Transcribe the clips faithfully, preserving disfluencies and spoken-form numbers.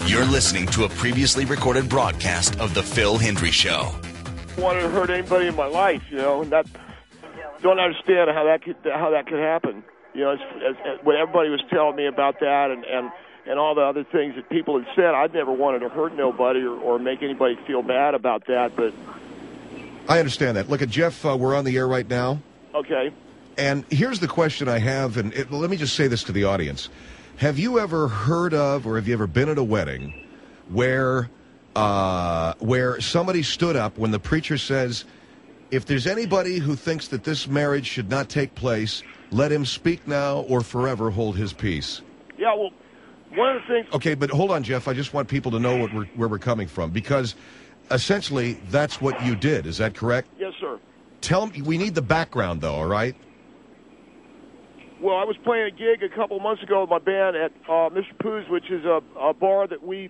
You're listening to a previously recorded broadcast of The Phil Hendry Show. I wanted to hurt anybody in my life, you know, and that don't understand how that could how that could happen. You know, as, as, as, when everybody was telling me about that and, and, and all the other things that people had said, I'd never wanted to hurt nobody or, or make anybody feel bad about that. But I understand that. Look at Jeff. Uh, we're on the air right now. Okay. And here's the question I have, and it, let me just say this to the audience. Have you ever heard of, or have you ever been at a wedding where uh, where somebody stood up when the preacher says, if there's anybody who thinks that this marriage should not take place, let him speak now or forever hold his peace? Yeah, well, one of the things... Okay, but hold on, Jeff. I just want people to know what we're, where we're coming from, because essentially that's what you did. Is that correct? Yes, sir. Tell me, we need the background, though, all right? Well, I was playing a gig a couple months ago with my band at uh, Mister Pooh's, which is a, a bar that we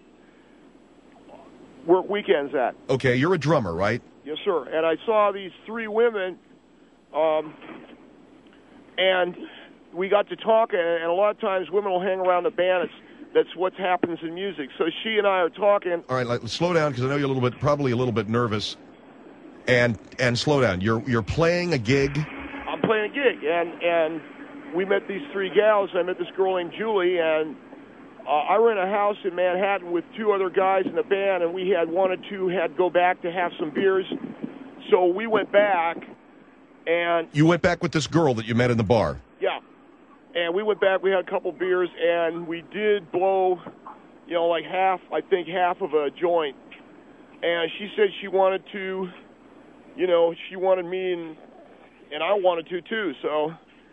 work weekends at. Okay, you're a drummer, right? Yes, sir. And I saw these three women, um, and we got to talking, and a lot of times women will hang around the band. It's, that's what happens in music. So she and I are talking. All right, like, slow down, because I know you're a little bit, probably a little bit nervous. And and slow down. You're you're playing a gig? I'm playing a gig, and and we met these three gals. I met this girl named Julie, and uh, I rent a house in Manhattan with two other guys in the band, and we had wanted to had go back to have some beers. So we went back, and... You went back with this girl that you met in the bar? Yeah. And we went back, we had a couple beers, and we did blow, you know, like half, I think half of a joint. And she said she wanted to, you know, she wanted me, and, and I wanted to too, so...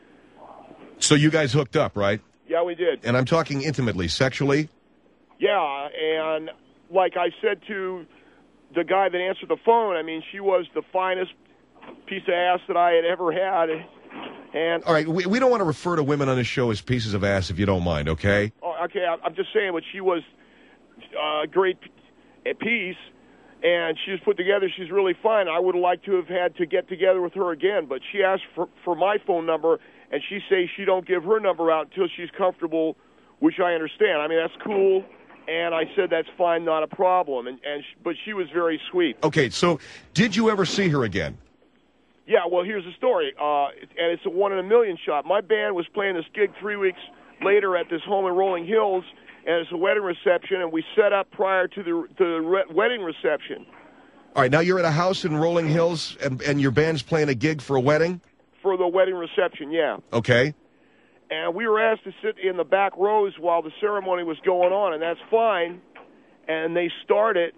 So you guys hooked up, right? Yeah, we did. And I'm talking intimately, sexually? Yeah, and like I said to the guy that answered the phone, I mean, she was the finest piece of ass that I had ever had. And all right, we, we don't want to refer to women on this show as pieces of ass, if you don't mind, okay? Oh, okay, I'm just saying, but she was a uh, great piece, and she was put together. She's really fine. I would have liked to have had to get together with her again, but she asked for, for my phone number, and she says she don't give her number out until she's comfortable, which I understand. I mean, that's cool, and I said that's fine, not a problem. And, and she, but she was very sweet. Okay, so did you ever see her again? Yeah, well, here's the story, uh, and it's a one-in-a-million shot. My band was playing this gig three weeks later at this home in Rolling Hills, and it's a wedding reception, and we set up prior to the, to the re- wedding reception. All right, now you're at a house in Rolling Hills, and, and your band's playing a gig for a wedding? For the wedding reception, yeah. Okay. And we were asked to sit in the back rows while the ceremony was going on, and that's fine. And they started,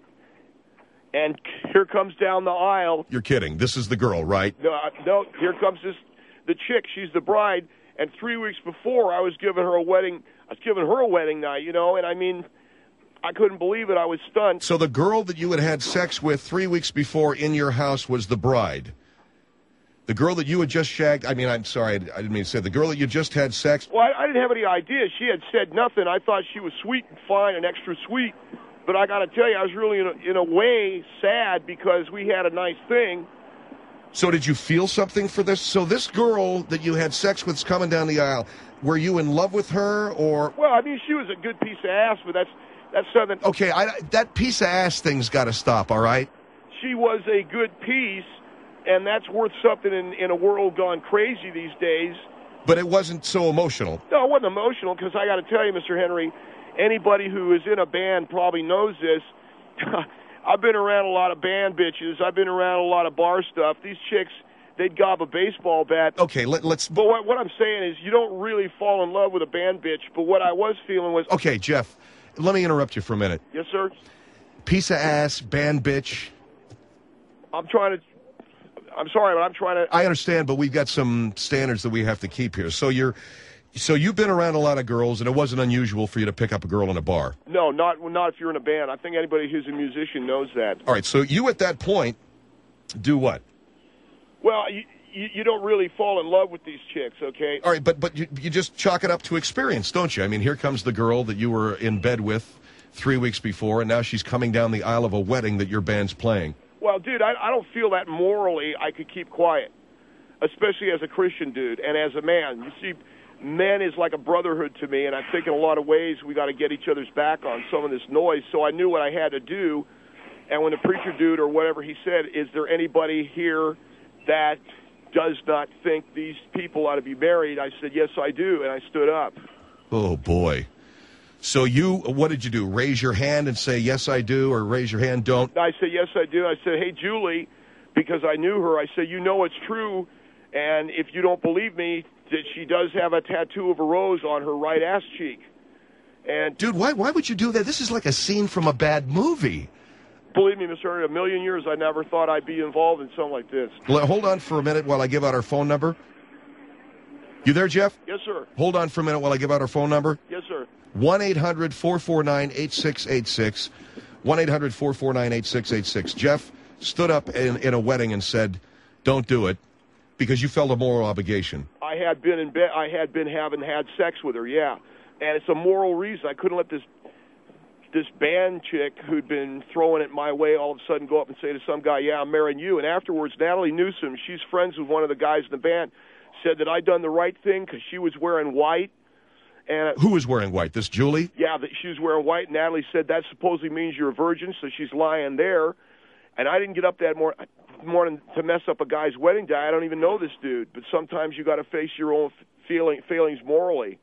and here comes down the aisle. You're kidding. This is the girl, right? No, no, here comes this the chick. She's the bride. And three weeks before, I was giving her a wedding. I was giving her a wedding night, you know. And I mean, I couldn't believe it. I was stunned. So the girl that you had had sex with three weeks before in your house was the bride. The girl that you had just shagged, I mean, I'm sorry, I didn't mean to say, the girl that you just had sex. Well, I, I didn't have any idea. She had said nothing. I thought she was sweet and fine and extra sweet. But I got to tell you, I was really, in a, in a way, sad because we had a nice thing. So did you feel something for this? So this girl that you had sex with's coming down the aisle. Were you in love with her, or? Well, I mean, she was a good piece of ass, but that's that's something. Okay, I, that piece of ass thing's got to stop, all right? She was a good piece, and that's worth something in, in a world gone crazy these days. But it wasn't so emotional. No, it wasn't emotional, because I got to tell you, Mister Henry, anybody who is in a band probably knows this. I've been around a lot of band bitches. I've been around a lot of bar stuff. These chicks, they'd gob a baseball bat. Okay, let, let's... But what, what I'm saying is you don't really fall in love with a band bitch, but what I was feeling was... Okay, Jeff, let me interrupt you for a minute. Yes, sir? Piece of ass, band bitch. I'm trying to... I'm sorry, but I'm trying to... I understand, but we've got some standards that we have to keep here. So you're... So you've been around a lot of girls, and it wasn't unusual for you to pick up a girl in a bar? No, not not if you're in a band. I think anybody who's a musician knows that. All right, so you at that point do what? Well, you, you, you don't really fall in love with these chicks, okay? All right, but, but you, you just chalk it up to experience, don't you? I mean, here comes the girl that you were in bed with three weeks before, and now she's coming down the aisle of a wedding that your band's playing. Well, dude, I, I don't feel that morally I could keep quiet, especially as a Christian dude and as a man. You see... men is like a brotherhood to me, and I think in a lot of ways we got to get each other's back on some of this noise. So I knew what I had to do. And when the preacher dude or whatever he said, is there anybody here that does not think these people ought to be married? I said, yes, I do, and I stood up. Oh, boy. So you, what did you do? Raise your hand and say, yes, I do, or raise your hand, don't? I said, yes, I do. I said, hey, Julie, because I knew her, I said, you know it's true, and if you don't believe me, that she does have a tattoo of a rose on her right ass cheek. And dude, why why would you do that? This is like a scene from a bad movie. Believe me, Mister Ernie, a million years I never thought I'd be involved in something like this. Hold on for a minute while I give out our phone number. You there, Jeff? Yes, sir. Hold on for a minute while I give out our phone number. Yes, sir. one eight hundred four four nine eight six eight six. one eight hundred four four nine eight six eight six. Jeff stood up in, in a wedding and said, don't do it, because you felt a moral obligation. I had been in bed. I had been having had sex with her, yeah. And it's a moral reason. I couldn't let this this band chick who'd been throwing it my way all of a sudden go up and say to some guy, yeah, I'm marrying you. And afterwards, Natalie Newsom, she's friends with one of the guys in the band, said that I'd done the right thing because she was wearing white. And who was wearing white? This Julie? Yeah, that she was wearing white. Natalie said that supposedly means you're a virgin, so she's lying there. And I didn't get up that morning, morning to mess up a guy's wedding day. I don't even know this dude. But sometimes you got to face your own feeling, feelings morally.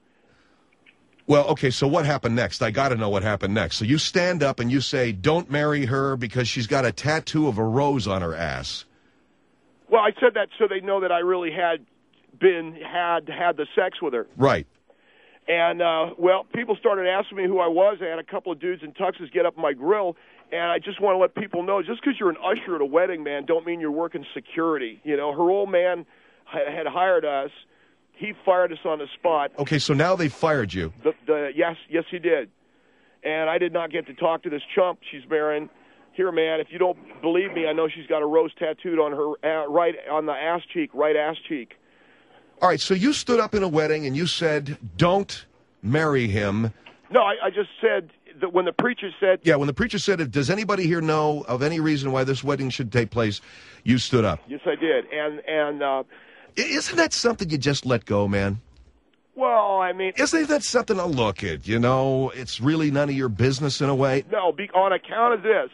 Well, okay, so what happened next? I got to know what happened next. So you stand up and you say, don't marry her because she's got a tattoo of a rose on her ass. Well, I said that so they know that I really had been, had had the sex with her. Right. And, uh, well, people started asking me who I was. I had a couple of dudes in tuxes get up my grill, and I just want to let people know, just because you're an usher at a wedding, man, don't mean you're working security. You know, her old man had hired us. He fired us on the spot. Okay, so now they fired you. The, the, yes, yes, he did. And I did not get to talk to this chump she's marrying. Here, man, if you don't believe me, I know she's got a rose tattooed on her uh, right on the ass cheek, right ass cheek. All right, so you stood up in a wedding and you said, don't marry him. No, I, I just said that when the preacher said... Yeah, when the preacher said, does anybody here know of any reason why this wedding should take place, you stood up. Yes, I did. And... and uh, Isn't that something you just let go, man? Well, I mean... Isn't that something to look at, you know? It's really none of your business in a way. No, be, on account of this,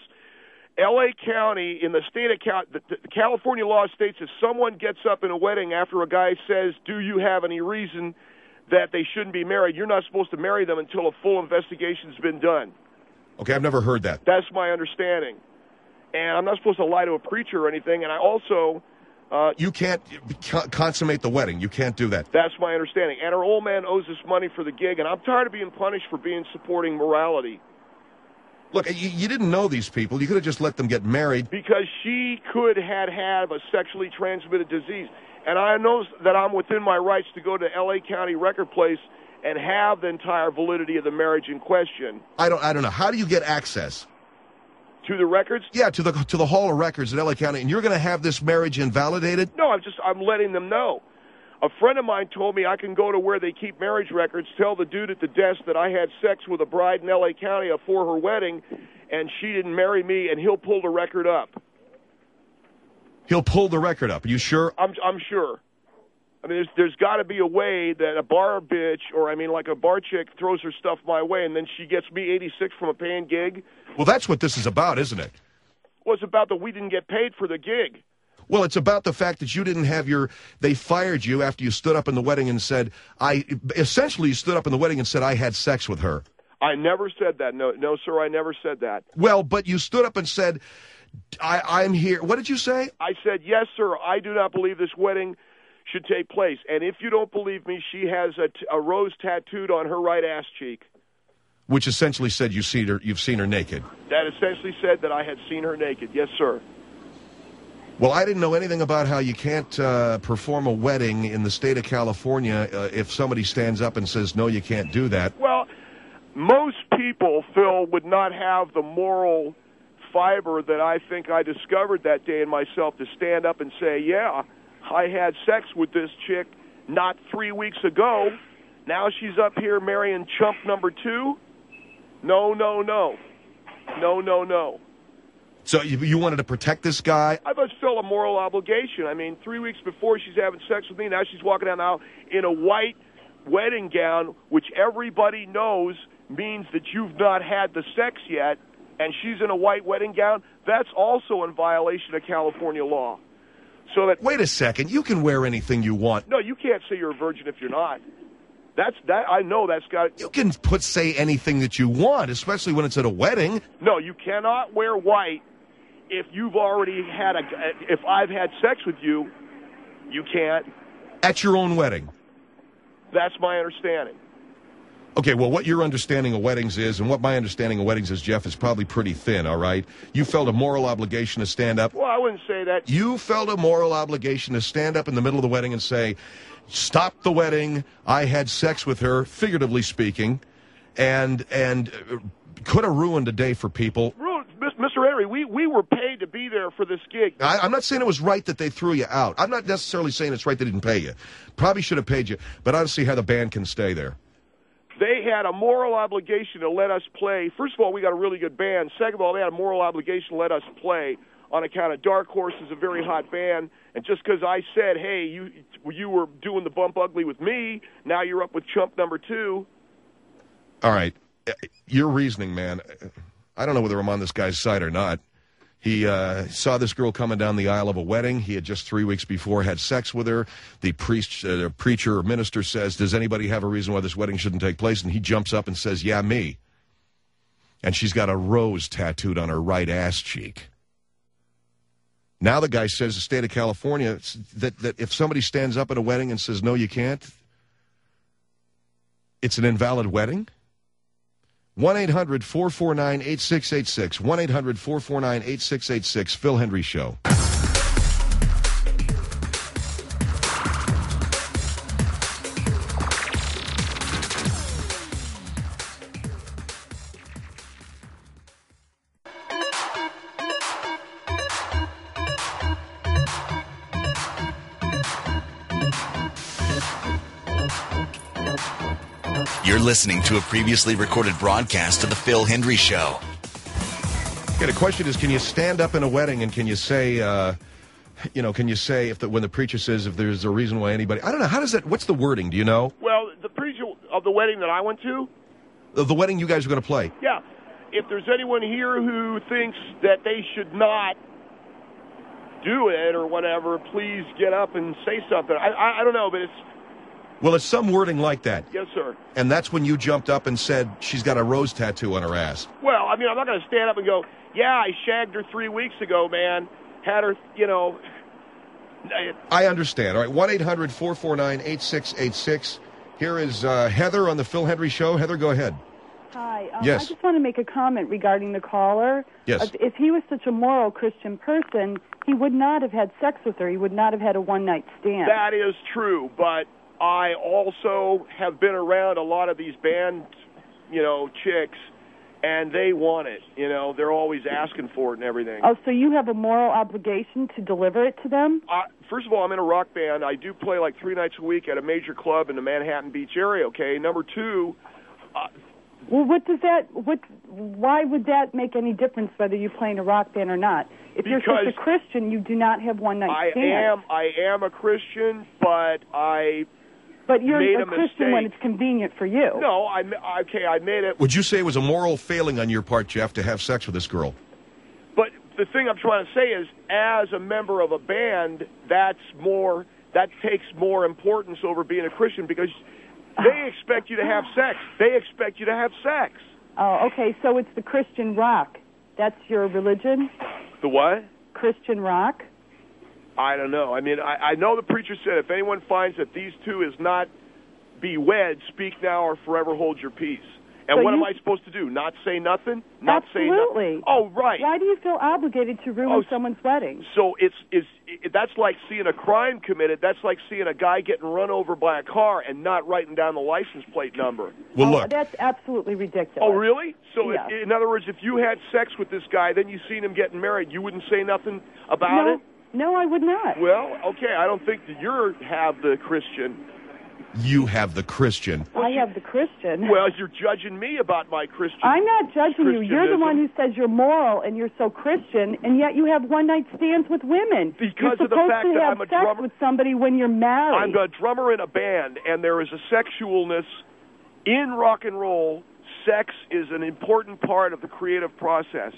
L A County, in the state of Cal, the, the California law states if someone gets up in a wedding after a guy says, do you have any reason that they shouldn't be married, you're not supposed to marry them until a full investigation's been done. Okay, I've never heard that. That's my understanding. And I'm not supposed to lie to a preacher or anything, and I also... Uh, you can't consummate the wedding. You can't do that. That's my understanding. And her old man owes us money for the gig, and I'm tired of being punished for being supporting morality. Look, you, you didn't know these people. You could have just let them get married. Because she could have had a sexually transmitted disease. And I know that I'm within my rights to go to L A County Record Place and have the entire validity of the marriage in question. I don't I don't know. How do you get access? To the records? Yeah, to the to the Hall of Records in L A County. And you're going to have this marriage invalidated? No, I'm just I'm letting them know. A friend of mine told me I can go to where they keep marriage records, tell the dude at the desk that I had sex with a bride in L A County before her wedding, and she didn't marry me, and he'll pull the record up. He'll pull the record up. Are you sure? I'm I'm sure. I mean, there's there's got to be a way that a bar bitch, or I mean, like a bar chick, throws her stuff my way, and then she gets me eighty-six from a paying gig. Well, that's what this is about, isn't it? Well, it's about that we didn't get paid for the gig. Well, it's about the fact that you didn't have your, they fired you after you stood up in the wedding and said, I, essentially you stood up in the wedding and said, I had sex with her. I never said that. No, no, sir, I never said that. Well, but you stood up and said, I, I'm here. What did you say? I said, yes, sir, I do not believe this wedding should take place. And if you don't believe me, she has a, t- a rose tattooed on her right ass cheek. Which essentially said you see her, you've seen her naked. That essentially said that I had seen her naked. Yes, sir. Well, I didn't know anything about how you can't uh, perform a wedding in the state of California uh, if somebody stands up and says, no, you can't do that. Well, most people, Phil, would not have the moral fiber that I think I discovered that day in myself to stand up and say, yeah, I had sex with this chick not three weeks ago. Now she's up here marrying chump number two. No, no, no. No, no, no. So you, you wanted to protect this guy? I must feel a moral obligation. I mean, three weeks before she's having sex with me, now she's walking down the aisle in a white wedding gown, which everybody knows means that you've not had the sex yet, and she's in a white wedding gown, that's also in violation of California law. So that Wait a second. You can wear anything you want. no, you can't say you're a virgin if you're not. That's that. I know that's got. You can put say anything that you want, especially when it's at a wedding. No, you cannot wear white if you've already had a. If I've had sex with you, you can't. At your own wedding. That's my understanding. Okay, well, what your understanding of weddings is and what my understanding of weddings is, Jeff, is probably pretty thin, all right? You felt a moral obligation to stand up. Well, I wouldn't say that. You felt a moral obligation to stand up in the middle of the wedding and say, stop the wedding, I had sex with her, figuratively speaking, and and could have ruined a day for people. Mister Henry, we, we were paid to be there for this gig. I, I'm not saying it was right that they threw you out. I'm not necessarily saying it's right they didn't pay you. Probably should have paid you, but I don't see how the band can stay there. They had a moral obligation to let us play. First of all, we got a really good band. Second of all, they had a moral obligation to let us play on account of Dark Horse is a very hot band. And just because I said, hey, you you were doing the bump ugly with me, now you're up with chump number two. All right. Your reasoning, man, I don't know whether I'm on this guy's side or not. He uh, saw this girl coming down the aisle of a wedding. He had just three weeks before had sex with her. The priest, uh, preacher or minister says, does anybody have a reason why this wedding shouldn't take place? And he jumps up and says, yeah, me. And she's got a rose tattooed on her right ass cheek. Now the guy says the state of California, that, that if somebody stands up at a wedding and says, no, you can't, it's an invalid wedding? one eight hundred four four nine eight six eight six. one eight hundred four four nine eight six eight six. Phil Hendry Show. You're listening to a previously recorded broadcast of The Phil Hendry Show. Yeah, the question is, can you stand up in a wedding and can you say, uh, you know, can you say if the, when the preacher says if there's a reason why anybody, I don't know, how does that, what's the wording, do you know? Well, the preacher of the wedding that I went to? Of the wedding you guys are going to play? Yeah. If there's anyone here who thinks that they should not do it or whatever, please get up and say something. I, I, I don't know, but it's... Well, it's some wording like that. Yes, sir. And that's when you jumped up and said she's got a rose tattoo on her ass. Well, I mean, I'm not going to stand up and go, yeah, I shagged her three weeks ago, man. Had her, you know... I understand. All right, one eight hundred four four nine eight six eight six. Here is uh, Heather on the Phil Hendry Show. Heather, go ahead. Hi. Um, Yes. I just want to make a comment regarding the caller. Yes. If, if he was such a moral Christian person, he would not have had sex with her. He would not have had a one-night stand. That is true, but I also have been around a lot of these band, you know, chicks, and they want it. You know, they're always asking for it and everything. Oh, so you have a moral obligation to deliver it to them? Uh, first of all, I'm in a rock band. I do play like three nights a week at a major club in the Manhattan Beach area, okay? Number two... Uh, Well, what does that? What? Why would that make any difference whether you play in a rock band or not? If you're such a Christian, you do not have one night I stands. am. I am a Christian, but I. But you're made a, a Christian when mistake. it's convenient for you. No, I okay. I made it. Would you say it was a moral failing on your part, Jeff, to have sex with this girl? But the thing I'm trying to say is, as a member of a band, that's more. That takes more importance over being a Christian because they expect you to have sex. They expect you to have sex. Oh, okay. So it's the Christian rock. That's your religion? The what? Christian rock? I don't know. I mean, I, I know the preacher said, if anyone finds that these two is not be wed, speak now or forever hold your peace. And So what you- am I supposed to do? Not say nothing? Not Absolutely. say nothing? Oh, right. Why do you feel obligated to ruin Oh, someone's wedding? So it's, it's it, that's like seeing a crime committed. That's like seeing a guy getting run over by a car and not writing down the license plate number. Well, oh, look. that's absolutely ridiculous. Oh, really? So, Yeah. if, in other words, if you had sex with this guy, then you seen him getting married, you wouldn't say nothing about no, it? no, I would not. Well, okay, I don't think that you have the Christian You have the Christian. I have the Christian. Well, you're judging me about my Christian. I'm not judging you. You're the one who says you're moral and you're so Christian, and yet you have one-night stands with women. Because you're of the fact that I'm a supposed to have sex drummer with somebody when you're married. I'm a drummer in a band, and there is a sexualness in rock and roll. Sex is an important part of the creative process.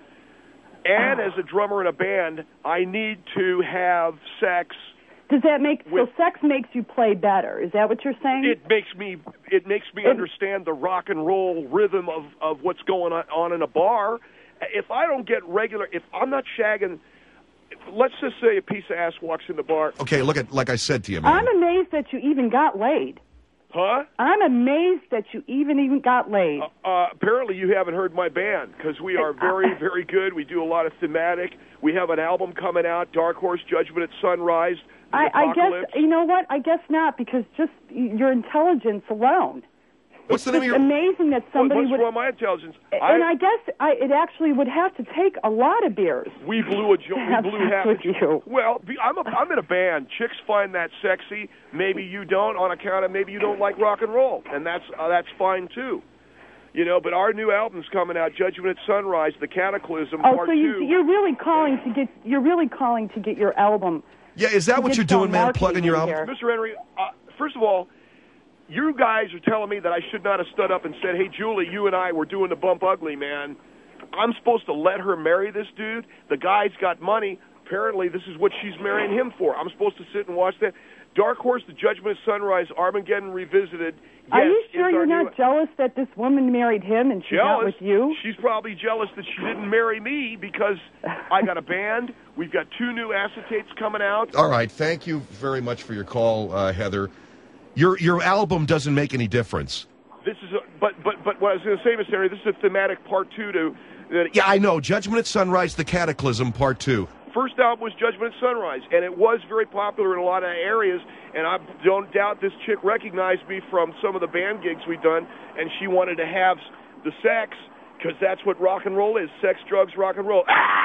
And as a drummer in a band, I need to have sex. Does that make with, so? Sex makes you play better. Is that what you're saying? It makes me. It makes me it, understand the rock and roll rhythm of, of what's going on in a bar. If I don't get regular, if I'm not shagging, let's just say a piece of ass walks in the bar. Okay, look at like I said to you, man. I'm amazed that you even got laid. Huh? I'm amazed that you even even got laid. Uh, uh, apparently, you haven't heard my band because we are very, very good. We do a lot of thematic. We have an album coming out, Dark Horse, Judgment at Sunrise. I, I guess you know what? I guess not, because just your intelligence alone. What's the name of your? Amazing that somebody What's would. wrong with my intelligence? And I, I guess I, it actually would have to take a lot of beers. We blew a jo- we blew half with a you. Well, I'm a, I'm in a band. Chicks find that sexy. Maybe you don't, on account of maybe you don't like rock and roll, and that's uh, that's fine too. You know, but our new album's coming out, Judgment at Sunrise, The Cataclysm, oh, Part so you, Two. you're really calling to get you're really calling to get your album. Yeah, is that what you're doing, man? Plugging your album, here. Mister Henry. Uh, first of all, you guys are telling me that I should not have stood up and said, "Hey, Julie, you and I were doing the Bump Ugly, man." I'm supposed to let her marry this dude. The guy's got money. Apparently, this is what she's marrying him for. I'm supposed to sit and watch that. Dark Horse, The Judgment of Sunrise, Armageddon Revisited. Yes, are you sure you're not new... jealous that this woman married him and she's jealous. not with you? She's probably jealous that she didn't marry me because I got a band. We've got two new acetates coming out. All right. Thank you very much for your call, uh, Heather. Your your album doesn't make any difference. This is, a, but but but what I was going to say, Mister Henry, this is a thematic part two to. Uh, yeah, I know. Judgment at Sunrise, The Cataclysm, Part Two. First album was Judgment at Sunrise, and it was very popular in a lot of areas. And I don't doubt this chick recognized me from some of the band gigs we've done, and she wanted to have the sex because that's what rock and roll is: sex, drugs, rock and roll.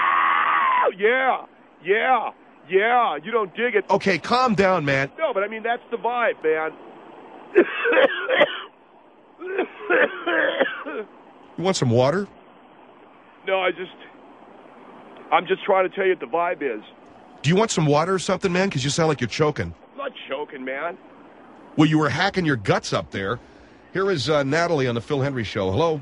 Ah! Yeah, yeah. Yeah, you don't dig it. Okay, calm down, man. No, but I mean, that's the vibe, man. You want some water? No, I just, I'm just trying to tell you what the vibe is. Do you want some water or something, man? Because you sound like you're choking. I'm not choking, man. Well, you were hacking your guts up there. Here is uh, Natalie on the Phil Hendry Show. Hello?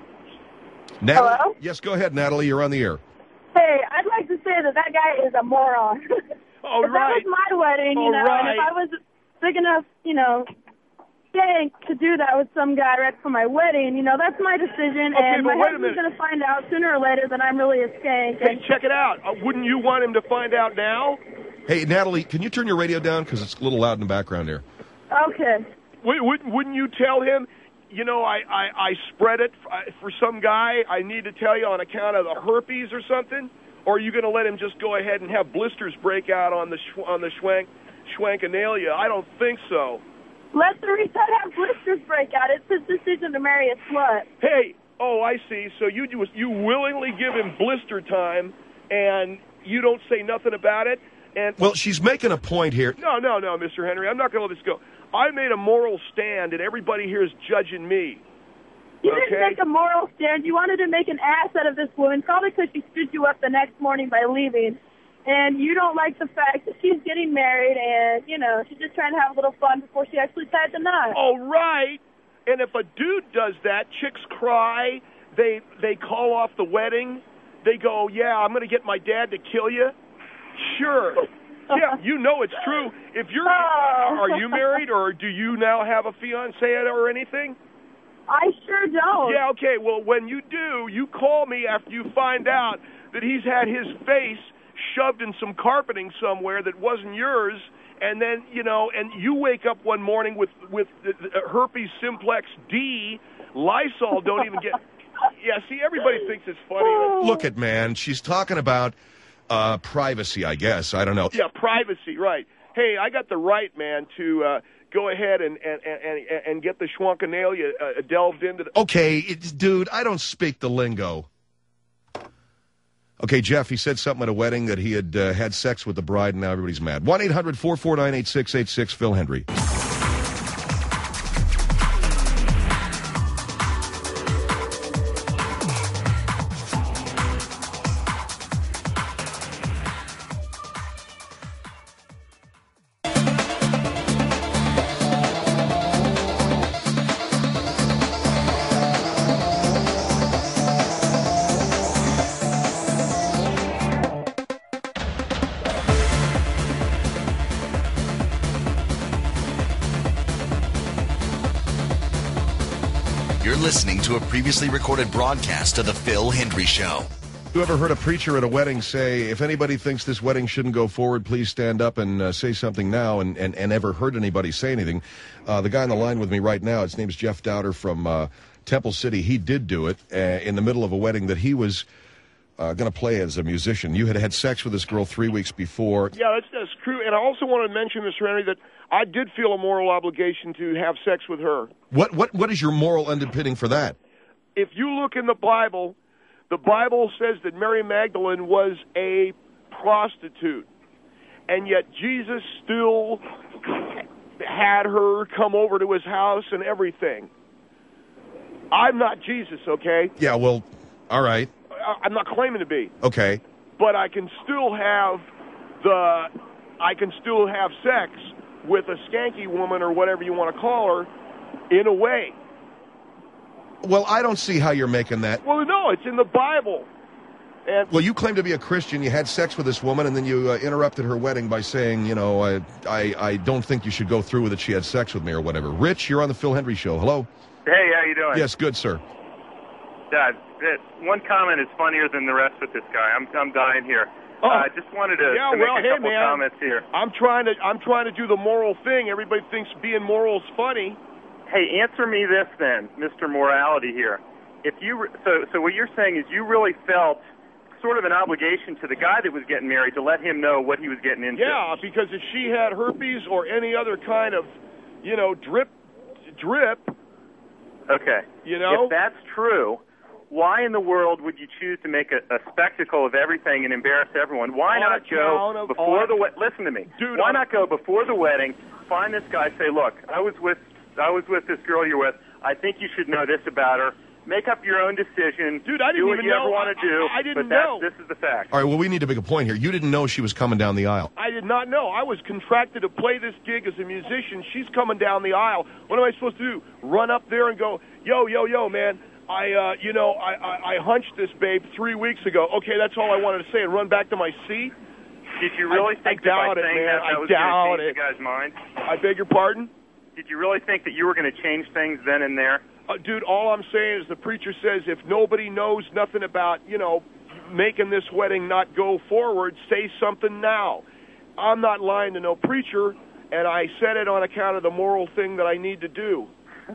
Natalie? Hello? Yes, go ahead, Natalie. You're on the air. Hey, I'd like to say that that guy is a moron. Oh, if right. that was my wedding, you oh, know, right. and if I was big enough, you know, skank to do that with some guy right for my wedding, you know, that's my decision, okay, and my wait husband's going to find out sooner or later that I'm really a skank. Hey, and check it out. Uh, wouldn't you want him to find out now? Hey, Natalie, can you turn your radio down? Because it's a little loud in the background here. Okay. Wouldn't, wouldn't you tell him, you know, I, I, I spread it for some guy I need to tell you on account of the herpes or something? Or are you going to let him just go ahead and have blisters break out on the sh- on the schwank schwankanalia? I don't think so. Let the reset have blisters break out. It's his decision to marry a slut. Hey, oh, I see. So you do, you willingly give him blister time, and you don't say nothing about it? And well, she's making a point here. No, no, no, Mister Henry. I'm not going to let this go. I made a moral stand, and everybody here is judging me. You okay? didn't make a moral stand. You wanted to make an ass out of this woman, probably because she stood you up the next morning by leaving. And you don't like the fact that she's getting married and, you know, she's just trying to have a little fun before she actually tied the knot. Oh, right. And if a dude does that, chicks cry. They they call off the wedding. They go, yeah, I'm going to get my dad to kill you. Sure. Yeah, you know it's true. If you're, oh. Are you married, or do you now have a fiancé or anything? I sure don't. Yeah, okay. Well, when you do, you call me after you find out that he's had his face shoved in some carpeting somewhere that wasn't yours, and then, you know, and you wake up one morning with, with herpes simplex D, Lysol don't even get... Yeah, see, everybody thinks it's funny. Look at, man, she's talking about uh, privacy, I guess. I don't know. Yeah, privacy, right. Hey, I got the right, man, to... Uh, go ahead and and, and, and get the schwankanalia uh, delved into the... Okay, it's, dude, I don't speak the lingo. Okay, Jeff, he said something at a wedding that he had uh, had sex with the bride, and now everybody's mad. one eight hundred four four nine eight six eight six, Phil Hendry. listening to a previously recorded broadcast of The Phil Hendry Show. You ever heard a preacher at a wedding say, if anybody thinks this wedding shouldn't go forward, please stand up and uh, say something now, and, and, and ever heard anybody say anything? Uh, the guy on the line with me right now, his name's Jeff Dowder from uh, Temple City. He did do it uh, in the middle of a wedding that he was uh, going to play as a musician. You had had sex with this girl three weeks before. Yeah, that's, that's true. And I also want to mention, Mister Henry, that I did feel a moral obligation to have sex with her. What what What is your moral underpinning for that? If you look in the Bible, the Bible says that Mary Magdalene was a prostitute, and yet Jesus still had her come over to his house and everything. I'm not Jesus, okay? Yeah, well, all right. I'm not claiming to be. Okay. But I can still have the, I can still have sex with a skanky woman or whatever you want to call her, in a way. Well, I don't see how you're making that. Well, no, it's in the Bible. And well, you claim to be a Christian. You had sex with this woman, and then you uh, interrupted her wedding by saying, you know, I, I I don't think you should go through with it. She had sex with me or whatever. Rich, you're on the Phil Hendry Show. Hello. Hey, how you doing? Yes, good, sir. Dad, one comment is funnier than the rest with this guy. I'm I'm dying here. Oh. I uh, just wanted to, yeah, to well, make a hey, couple man, comments here. I'm trying to I'm trying to do the moral thing. Everybody thinks being moral is funny. Hey, answer me this then, Mister Morality here. If you so so what you're saying is you really felt sort of an obligation to the guy that was getting married to let him know what he was getting into. Yeah, because if she had herpes or any other kind of, you know, drip drip. Okay. You know? If that's true, why in the world would you choose to make a, a spectacle of everything and embarrass everyone? Why on not go of, before the wedding? Listen to me. Dude, why I'm, not go before the wedding, find this guy, say, look, I was with I was with this girl you're with. I think you should know this about her. Make up your own decision. Dude, I didn't do what even you know. ever want to do. I, I didn't but that's, know. This is the fact. All right, well, we need to make a point here. You didn't know she was coming down the aisle. I did not know. I was contracted to play this gig as a musician. She's coming down the aisle. What am I supposed to do? Run up there and go, yo, yo, yo, man, I, uh, you know, I, I, I hunched this babe three weeks ago. Okay, that's all I wanted to say, and run back to my seat? Did you really I, think I doubt that by it, saying man. that, that I was doubt going to change it. the guy's mind? I beg your pardon? Did you really think that you were going to change things then and there? Uh, dude, all I'm saying is the preacher says if nobody knows nothing about, you know, making this wedding not go forward, say something now. I'm not lying to no preacher, and I said it on account of the moral thing that I need to do.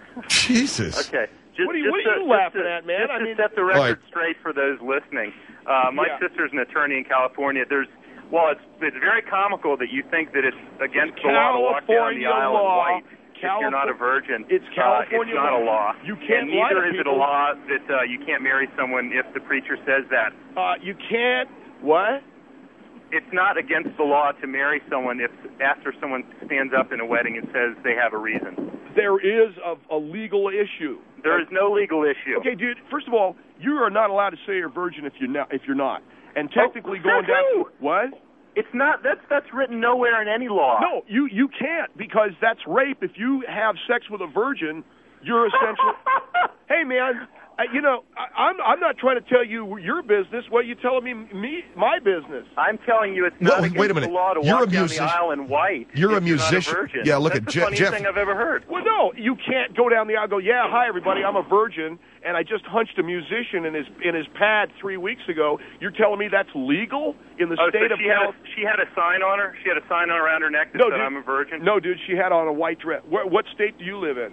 Jesus. Okay. Just, what are you, just what are you to, laughing to, at, man? Just I to mean, set the record right. straight for those listening, uh, my yeah. sister's an attorney in California. There's, well, it's it's very comical that you think that it's against it's the law to walk down the California aisle law. in white if you're not a virgin. It's California uh, it's not law. a law. You can't and lie neither to is people. it a law that uh, you can't marry someone if the preacher says that. Uh, you can't, what? It's not against the law to marry someone if after someone stands up in a wedding and says they have a reason. There is a, a legal issue. There is no legal issue. Okay, dude. First of all, you are not allowed to say you're a virgin if you're not. If you're not, and technically oh, going down. True. What? It's not. That's that's written nowhere in any law. No, you you can't because that's rape. If you have sex with a virgin, you're essentially. Hey, man. Uh, you know, I, I'm I'm not trying to tell you your business. What are you telling me? Me, my business. I'm telling you, it's not No, against wait a minute. the law to You're walk a down musician. the aisle in white. You're if a you're not musician. virgin. Yeah, look That's at the Je- funniest Jeff. thing I've ever heard. Well, no, you can't go down the aisle and go, yeah, hi, everybody, I'm a virgin, and I just hunched a musician in his in his pad three weeks ago. You're telling me that's legal in the Oh, state so of she had, California? a, she had a sign on her? She had a sign on around her neck that No, said, dude. I'm a virgin? No, dude, she had on a white dress. Where, what state do you live in?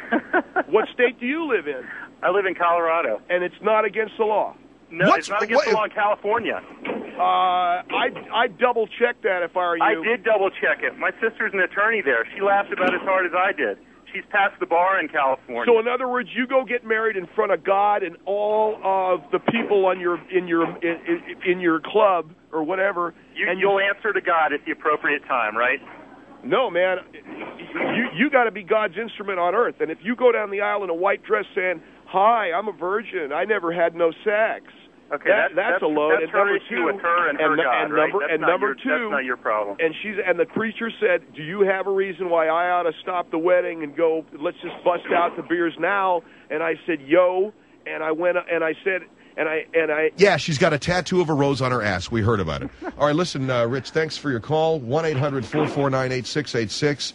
What state do you live in? I live in Colorado. And it's not against the law? No, What's- it's not against what- the law in California. Uh, I I double check that if I were you. I did double check it. My sister's an attorney there. She laughed about as hard as I did. She's passed the bar in California. So in other words, you go get married in front of God and all of the people on your in your in, in, in your club or whatever. you, and you'll answer to God at the appropriate time, right? No, man, you you got to be God's instrument on earth. And if you go down the aisle in a white dress saying, "Hi, I'm a virgin. I never had no sex." Okay, that, that's, that's that's a load. That's and her number issue two, with her and her and, God, and right? number That's and not number your, two, that's not your problem. And she's and the preacher said, "Do you have a reason why I ought to stop the wedding and go? Let's just bust out the beers now." And I said, "Yo," and I went and I said, and I and I. Yeah, she's got a tattoo of a rose on her ass. We heard about it. All right, listen, uh, Rich, thanks for your call. one eight hundred four four nine eight six eight six.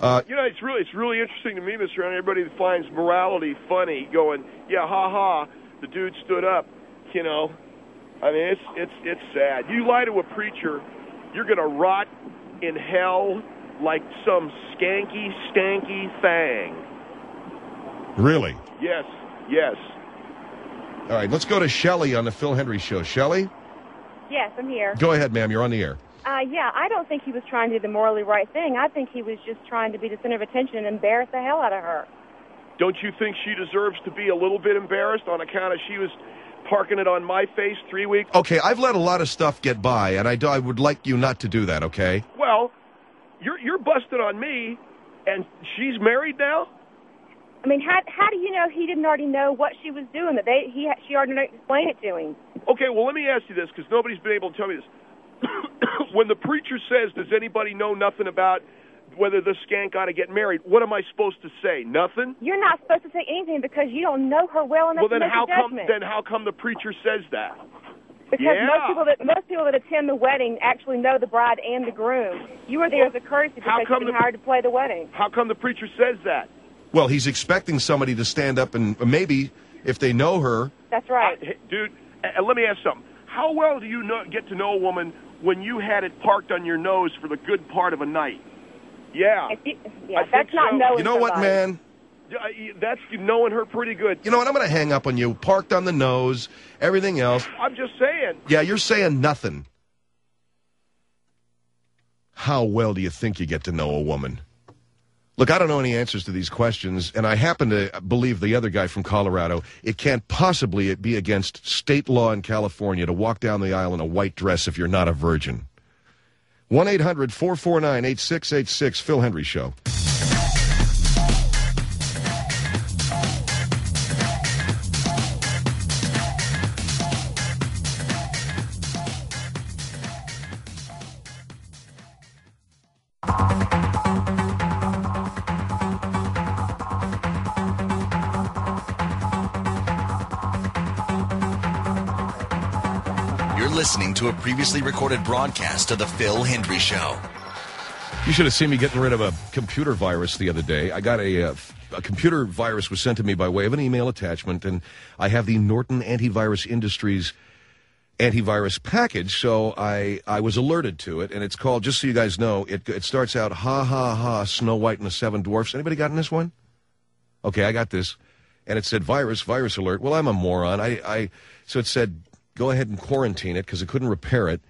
Uh, you know, it's really it's really interesting to me, Mister Ron. Everybody that finds morality funny, going, yeah, ha ha, the dude stood up. You know, I mean, it's it's it's sad. You lie to a preacher, you're gonna rot in hell like some skanky, stanky thing. Really? Yes, yes. All right, let's go to Shelley on the Phil Hendrie Show. Shelley? Yes, I'm here. Go ahead, ma'am. You're on the air. Uh, yeah, I don't think he was trying to do the morally right thing. I think he was just trying to be the center of attention and embarrass the hell out of her. Don't you think she deserves to be a little bit embarrassed on account of she was parking it on my face three weeks? Okay, I've let a lot of stuff get by, and I, do, I would like you not to do that, okay? Well, you're you're busted on me, and she's married now? I mean, how how do you know he didn't already know what she was doing? That they he she already explained it to him. Okay, well, let me ask you this, because nobody's been able to tell me this. When the preacher says, does anybody know nothing about whether the skank ought to get married, what am I supposed to say? Nothing? You're not supposed to say anything because you don't know her well enough well, then to make how a judgment. Come, then how come the preacher says that? Because yeah. most people that most people that attend the wedding actually know the bride and the groom. You were there well, as a courtesy because you've been the, hired to play the wedding. How come the preacher says that? Well, he's expecting somebody to stand up and maybe, if they know her... That's right. I, dude, uh, let me ask something. How well do you know, get to know a woman when you had it parked on your nose for the good part of a night? Yeah. You, yeah, that's not so. knowing You know what, somebody. man? That's knowing her pretty good. You know what? I'm going to hang up on you. Parked on the nose, everything else. I'm just saying. Yeah, you're saying nothing. How well do you think you get to know a woman? Look, I don't know any answers to these questions, and I happen to believe the other guy from Colorado. It can't possibly be against state law in California to walk down the aisle in a white dress if you're not a virgin. one eight hundred four four nine eight six eight six, Phil Hendrie Show. Listening to a previously recorded broadcast of the Phil Hendrie Show. You should have seen me getting rid of a computer virus the other day. I got a, uh, a computer virus was sent to me by way of an email attachment, and I have the Norton Antivirus Industries antivirus package, so I, I was alerted to it, and it's called, just so you guys know, it, it starts out, ha, ha, ha, Snow White and the Seven Dwarfs. Anybody gotten this one? Okay, I got this. And it said virus, virus alert. Well, I'm a moron. I, I so it said, go ahead and quarantine it because it couldn't repair it.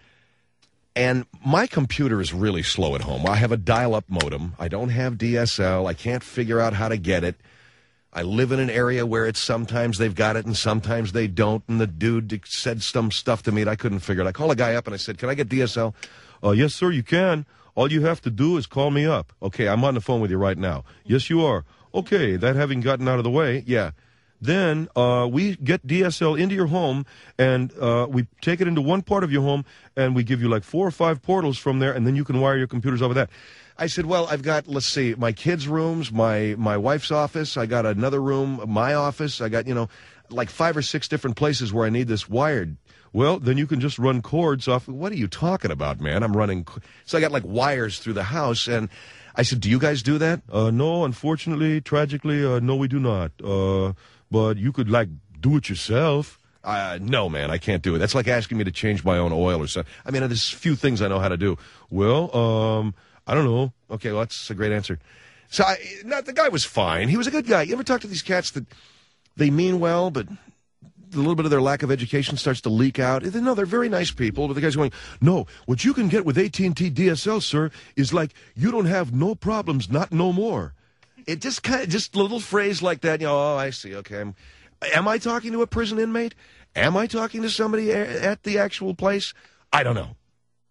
And my computer is really slow at home. I have a dial-up modem. I don't have D S L. I can't figure out how to get it. I live in an area where it's sometimes they've got it and sometimes they don't. And the dude said some stuff to me that I couldn't figure it. I called a guy up and I said, can I get D S L? Uh, yes, sir, you can. All you have to do is call me up. Okay, I'm on the phone with you right now. Yes, you are. Okay, that having gotten out of the way, yeah. Then uh, we get D S L into your home, and uh, we take it into one part of your home, and we give you like four or five portals from there, and then you can wire your computers over that. I said, well, I've got, let's see, my kids' rooms, my, my wife's office, I got another room, my office, I got, you know, like five or six different places where I need this wired. Well, then you can just run cords off. What are you talking about, man? I'm running. So I got like wires through the house, and I said, do you guys do that? Uh, no, unfortunately, tragically, uh, no, we do not. Uh... But you could, like, do it yourself. Uh, no, man, I can't do it. That's like asking me to change my own oil or something. I mean, there's a few things I know how to do. Well, um, I don't know. Okay, well, that's a great answer. So, I, not, the guy was fine. He was a good guy. You ever talk to these cats that they mean well, but a little bit of their lack of education starts to leak out? No, they're very nice people, but the guy's going, no, what you can get with A T and T D S L, sir, is like, you don't have no problems, not no more. It just kind of, just a little phrase like that, you know, oh, I see, okay. I'm, am I talking to a prison inmate? Am I talking to somebody at the actual place? I don't know.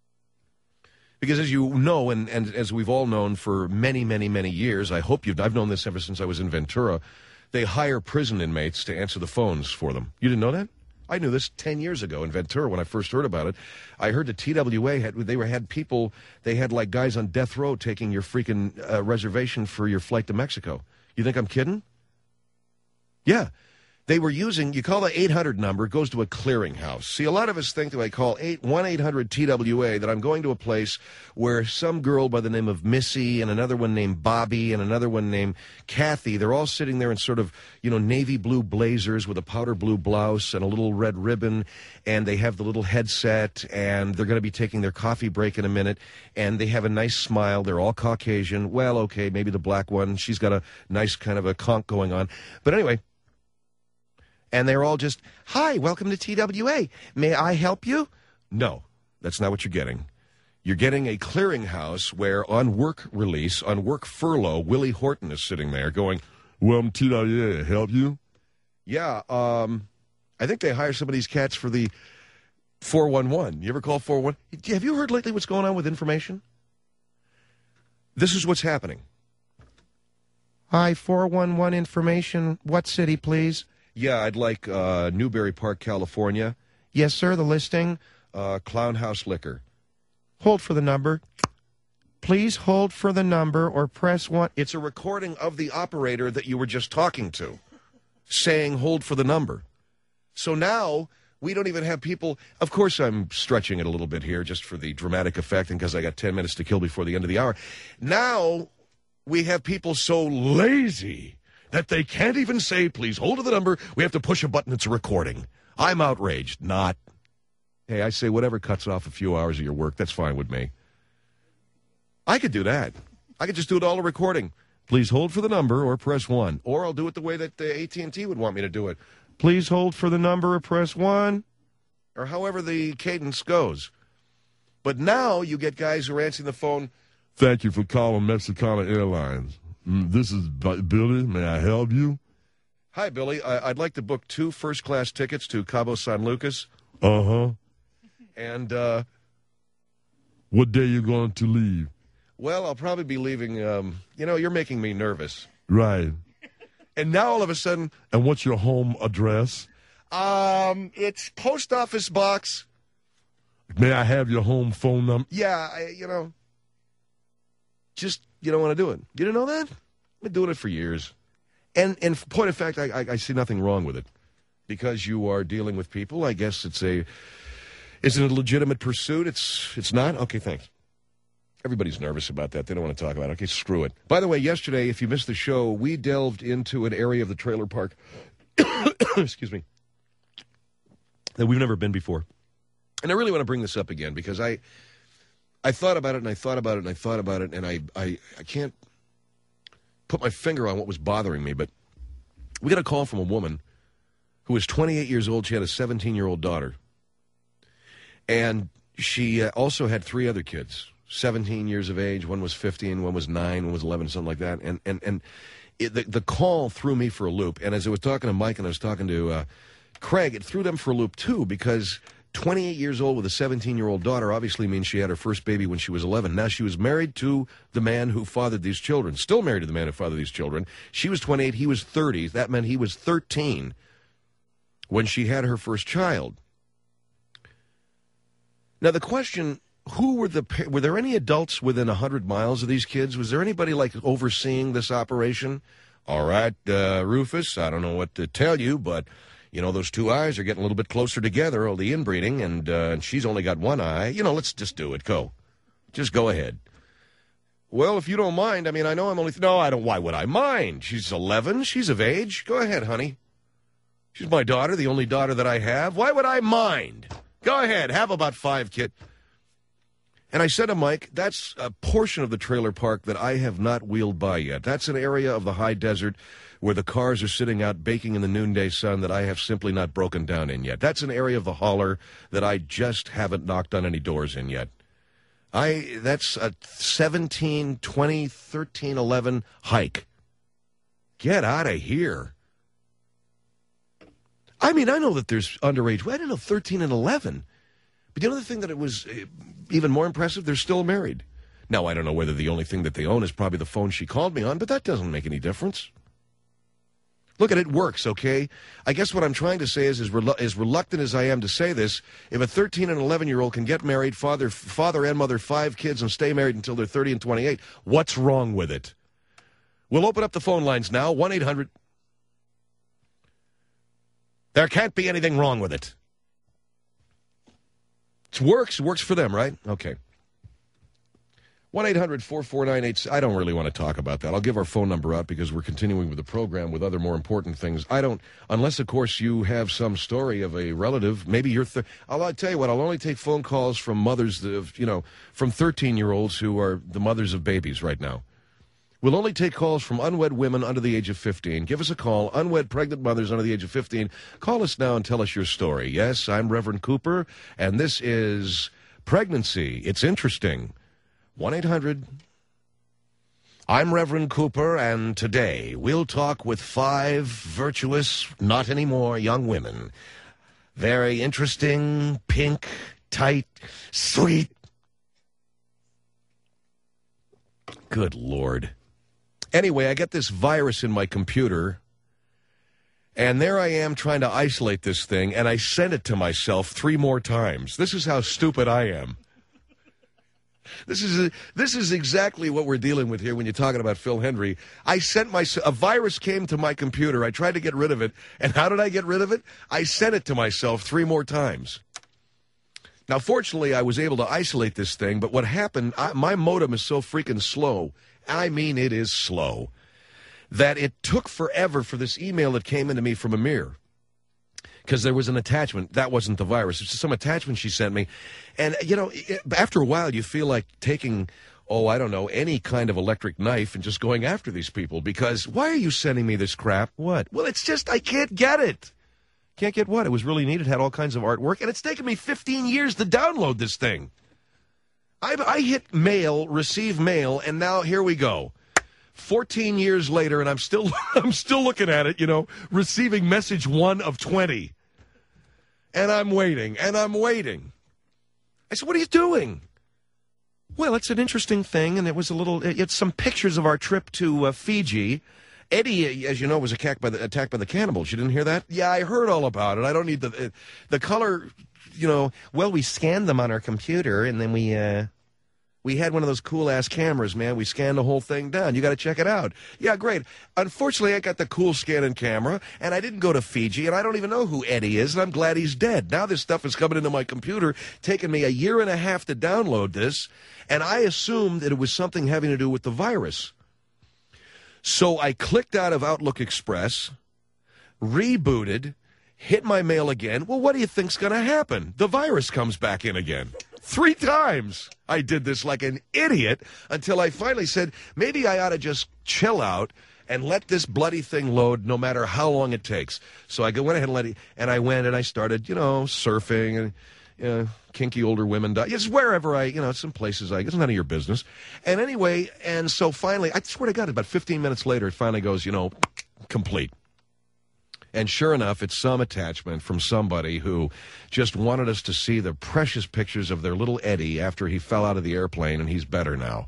Because as you know, and, and as we've all known for many, many, many years, I hope you've, I've known this ever since I was in Ventura, they hire prison inmates to answer the phones for them. You didn't know that? I knew this ten years ago in Ventura when I first heard about it. I heard the T W A had they were had people they had like guys on death row taking your freaking uh, reservation for your flight to Mexico. You think I'm kidding? Yeah, They were using, you call the eight hundred number, it goes to a clearinghouse. See, a lot of us think that I call one eight hundred T W A that I'm going to a place where some girl by the name of Missy and another one named Bobby and another one named Kathy, they're all sitting there in sort of, you know, navy blue blazers with a powder blue blouse and a little red ribbon, and they have the little headset, and they're going to be taking their coffee break in a minute, and they have a nice smile. They're all Caucasian. Well, okay, maybe the black one. She's got a nice kind of a conch going on. But anyway... And they're all just, hi, welcome to T W A. May I help you? No, that's not what you're getting. You're getting a clearinghouse where on work release, on work furlough, Willie Horton is sitting there going, welcome to T W A, help you? Yeah, um, I think they hire some of these cats for the four one one. You ever call four one one? Have you heard lately what's going on with information? This is what's happening. Hi, four one one information. What city, please? Yeah, I'd like uh, Newbury Park, California. Yes, sir, the listing, uh, Clown House Liquor. Hold for the number. Please hold for the number or press one. It's a recording of the operator that you were just talking to, saying hold for the number. So now we don't even have people. Of course, I'm stretching it a little bit here just for the dramatic effect and because I got ten minutes to kill before the end of the hour. Now we have people so lazy that they can't even say, please hold to the number. We have to push a button. It's a recording. I'm outraged. Not. Hey, I say whatever cuts off a few hours of your work. That's fine with me. I could do that. I could just do it all a recording. Please hold for the number or press one. Or I'll do it the way that the A T and T would want me to do it. Please hold for the number or press one. Or however the cadence goes. But now you get guys who are answering the phone. Thank you for calling Mexicana Airlines. This is Billy. May I help you? Hi, Billy. I- I'd like to book two first-class tickets to Cabo San Lucas. Uh-huh. And, uh... what day you going to leave? Well, I'll probably be leaving, um... You know, you're making me nervous. Right. And now, all of a sudden... And what's your home address? Um, it's post office box. May I have your home phone number? Yeah, I, you know... Just... You don't want to do it. You didn't know that? I've been doing it for years. And in point of fact, I, I, I see nothing wrong with it. Because you are dealing with people, I guess it's a, is it a legitimate pursuit? It's it's not? Okay, thanks. Everybody's nervous about that. They don't want to talk about it. Okay, screw it. By the way, yesterday, if you missed the show, we delved into an area of the trailer park, excuse me, that we've never been before. And I really want to bring this up again because I... I thought about it, and I thought about it, and I thought about it, and I, I, I can't put my finger on what was bothering me, but we got a call from a woman who was twenty-eight years old. She had a seventeen-year-old daughter, and she uh, also had three other kids, seventeen years of age. One was fifteen, one was nine, one was eleven, something like that, and, and, and it, the, the call threw me for a loop, and as I was talking to Mike and I was talking to uh, Craig, it threw them for a loop, too, because... twenty-eight years old with a seventeen-year-old daughter obviously means she had her first baby when she was eleven. Now she was married to the man who fathered these children. Still married to the man who fathered these children. She was twenty-eight. He was thirty. That meant he was thirteen when she had her first child. Now the question, who were the, were there any adults within one hundred miles of these kids? Was there anybody like overseeing this operation? All right, uh, Rufus, I don't know what to tell you, but... You know, those two eyes are getting a little bit closer together, all the inbreeding, and, uh, and she's only got one eye. You know, let's just do it. Go. Just go ahead. Well, if you don't mind, I mean, I know I'm only... Th- no, I don't. Why would I mind? She's eleven. She's of age. Go ahead, honey. She's my daughter, the only daughter that I have. Why would I mind? Go ahead. Have about five kids. And I said to Mike, that's a portion of the trailer park that I have not wheeled by yet. That's an area of the high desert where the cars are sitting out baking in the noonday sun that I have simply not broken down in yet. That's an area of the holler that I just haven't knocked on any doors in yet. I that's a seventeen, twenty, thirteen, eleven hike. Get out of here. I mean, I know that there's underage. I don't know, thirteen and eleven. But the other thing that it was even more impressive, they're still married. Now, I don't know whether the only thing that they own is probably the phone she called me on, but that doesn't make any difference. Look at it, works, okay? I guess what I'm trying to say is, as, relu- as reluctant as I am to say this, if a thirteen and eleven-year-old can get married, father, father and mother, five kids, and stay married until they're thirty and twenty-eight, what's wrong with it? We'll open up the phone lines now, one eight hundred There can't be anything wrong with it. It works. It works for them, right? Okay. one eight hundred four four nine eight. I don't really want to talk about that. I'll give our phone number out because we're continuing with the program with other more important things. I don't, unless, of course, you have some story of a relative. Maybe you're, th- I'll, I'll tell you what, I'll only take phone calls from mothers, of, you know, from thirteen-year-olds who are the mothers of babies right now. We'll only take calls from unwed women under the age of fifteen. Give us a call, unwed pregnant mothers under the age of fifteen. Call us now and tell us your story. Yes, I'm Reverend Cooper, and this is Pregnancy. It's interesting. one eight hundred. I'm Reverend Cooper, and today we'll talk with five virtuous, not anymore, young women. Very interesting, pink, tight, sweet. Good Lord. Anyway, I get this virus in my computer, and there I am trying to isolate this thing, and I sent it to myself three more times. This is how stupid I am. This is a, this is exactly what we're dealing with here when you're talking about Phil Hendrie. I sent my a virus came to my computer. I tried to get rid of it, and how did I get rid of it? I sent it to myself three more times. Now, fortunately, I was able to isolate this thing, but what happened? I, my modem is so freaking slow. I mean, it is slow that it took forever for this email that came into me from Amir. Because there was an attachment. That wasn't the virus. It's just some attachment she sent me. And, you know, after a while, you feel like taking, oh, I don't know, any kind of electric knife and just going after these people. Because why are you sending me this crap? What? Well, it's just I can't get it. Can't get what? It was really neat. It had all kinds of artwork. And it's taken me fifteen years to download this thing. I, I hit mail, receive mail, and now here we go. fourteen years later, and I'm still I'm still looking at it, you know, receiving message one of twenty. And I'm waiting, and I'm waiting. I said, what are you doing? Well, it's an interesting thing, and it was a little, it's some pictures of our trip to uh, Fiji. Eddie, as you know, was attacked by the attacked by the cannibals. You didn't hear that? Yeah, I heard all about it. I don't need the, the color, you know, well, we scanned them on our computer, and then we, uh, We had one of those cool-ass cameras, man. We scanned the whole thing down. You got to check it out. Yeah, great. Unfortunately, I got the cool scanning camera, and I didn't go to Fiji, and I don't even know who Eddie is, and I'm glad he's dead. Now this stuff is coming into my computer, taking me a year and a half to download this, and I assumed that it was something having to do with the virus. So I clicked out of Outlook Express, rebooted, hit my mail again. Well, what do you think's going to happen? The virus comes back in again. Three times I did this like an idiot until I finally said, maybe I ought to just chill out and let this bloody thing load no matter how long it takes. So I went ahead and let it, and I went and I started, you know, surfing and, you know, kinky older women. It's wherever I, you know, some places I, it's none of your business. And anyway, and so finally, I swear to God, about fifteen minutes later, it finally goes, you know, complete. And sure enough, it's some attachment from somebody who just wanted us to see the precious pictures of their little Eddie after he fell out of the airplane, and he's better now.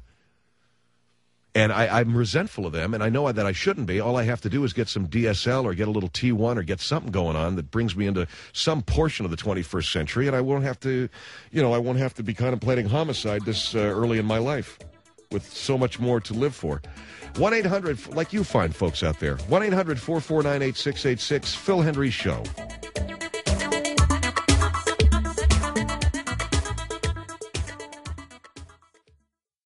And I, I'm resentful of them, and I know that I shouldn't be. All I have to do is get some D S L or get a little T one or get something going on that brings me into some portion of the twenty-first century, and I won't have to, you know, I won't have to be contemplating homicide this uh, early in my life with so much more to live for. one eight hundred, like you find folks out there, one eight hundred four four nine eight six eight six, Phil Hendrie Show.